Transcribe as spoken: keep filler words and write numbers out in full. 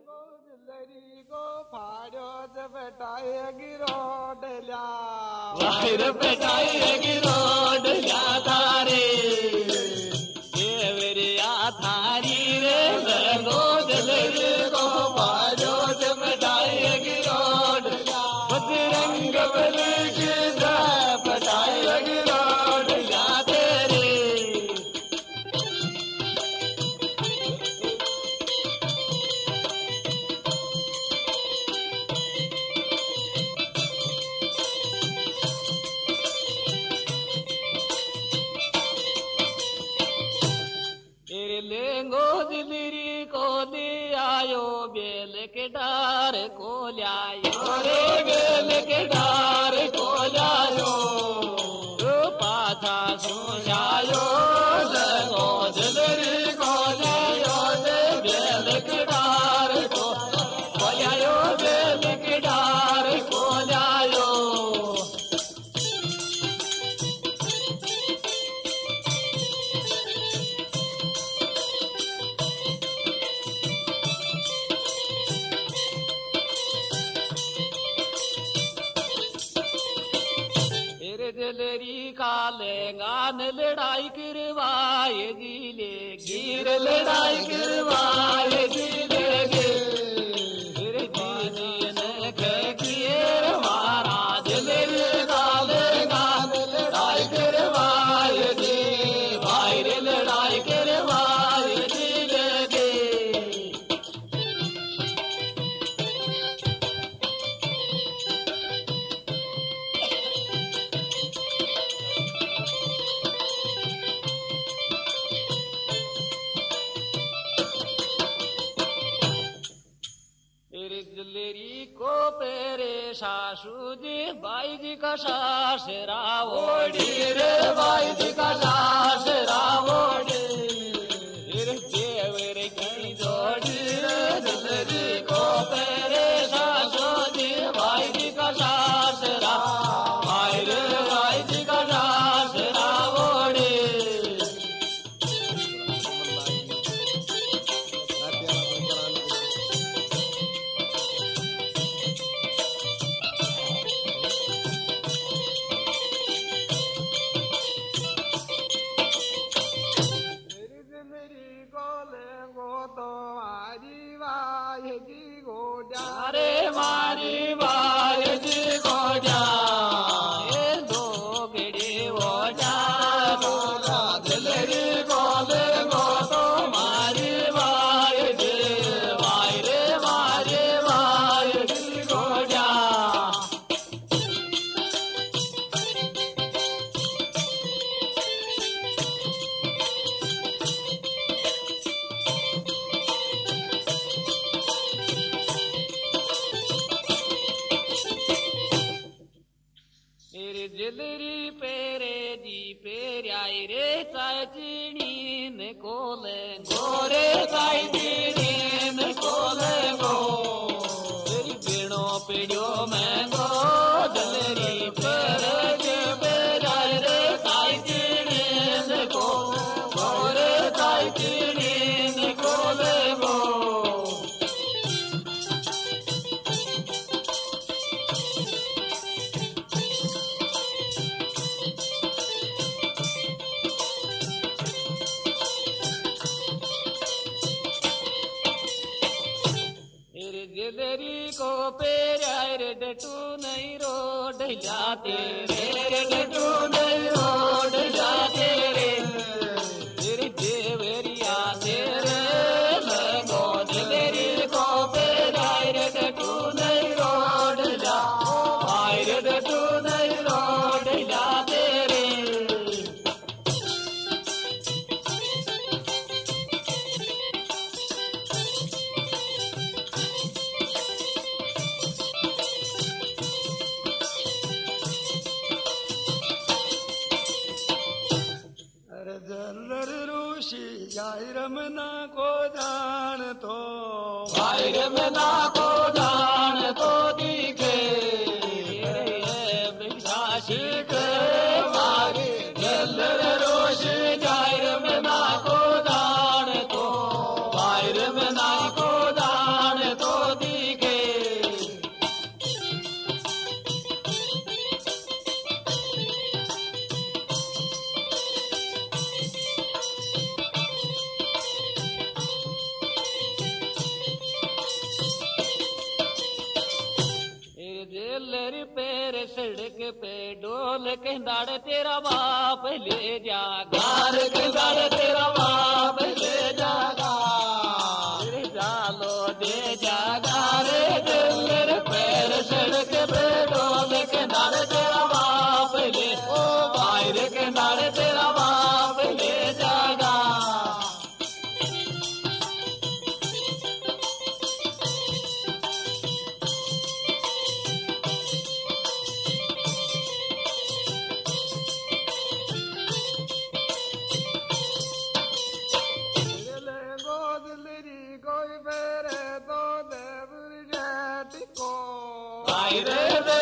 वाहिर बेटाए गिरोड ल्या तारे केवरिया थारी रे लगो जलरी को पारो जब बेटाए गिरोड बजरंग बली की जय बेटाए गिरोड ल्या तेरे लेंगो दिलरी को ले आयो बेल के डार को लायो रे बेल के डार को लायो पाथा सुझायो लगो दिलरी को लायो रे बेल के डार को लायो बेल के डार को लायो जलरी काले गान लड़ाई करवाए जिले गिर लड़ाई करवाए जिले गिर जीन किए मारा जलरी काले गान लड़ाई करवाए जी भाई लड़ाई करवाए जिले जलेरी को पेरे सासू जी बाई जी का सास रावोड़ी रे बाई जी का सास रावोड़ी देवर की जोड़ी रे जलेरी को पेरे सासू जी बाई जी का सास रावोड़ी रे बाई जी का सास रावोड़ी अरे मारी बाय जी गोजा ये दो गिड़ी गोजा गोजा दिलरी गोले गो तो मारी बाय जी बाय रे मारी बाय जी गोजा जलरी पेरे जी पेराई रे चाचीनी ने कोले गोरे चाचीनी ने कोले गो तेरी बेड़ो पेड़ो में गो जलरी पेरे जी पेराई रे चाचीनी ने को गोरे चाचीनी ने कोले गो जलरी को पेराय रे डटू नहीं रोड जाते रे डटू नहीं रोड जाते रे तेरी देवरिया तेरे लगो जलरी को पेराय रे डटू नहीं रोड जा आय रे डटू नहीं रोड जाते रे जाय रमना को जान तो भाई रमना को जान तो दिखे भिक्षाशिक मारे जल रोश जाय रमना को जान तो भाई रमना को जान डोल के दाड़ तेरा बाप ले जागा रे के दाड़ तेरा बाप ले जागा रे जालो दे जागा रे दिल मेरे पैर सड़क पे डोल के दाड़ तेरा बाप ले ओ भाई रे के दाड़ तेरा बाप ले जागा रे